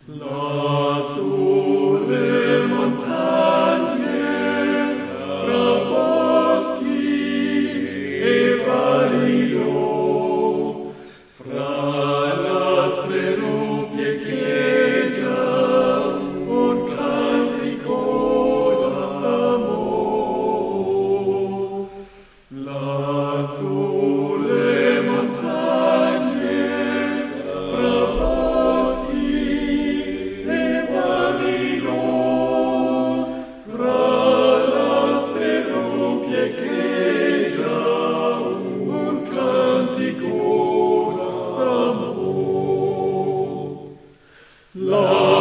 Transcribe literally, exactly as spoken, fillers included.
Lassù le montagne, fra boschi e valido, fra l'astre rupi echeggia un cantico d'amor. Lassù le montagne, fra boschi e valido, fra l'astre rupi echeggia un cantico d'amor. La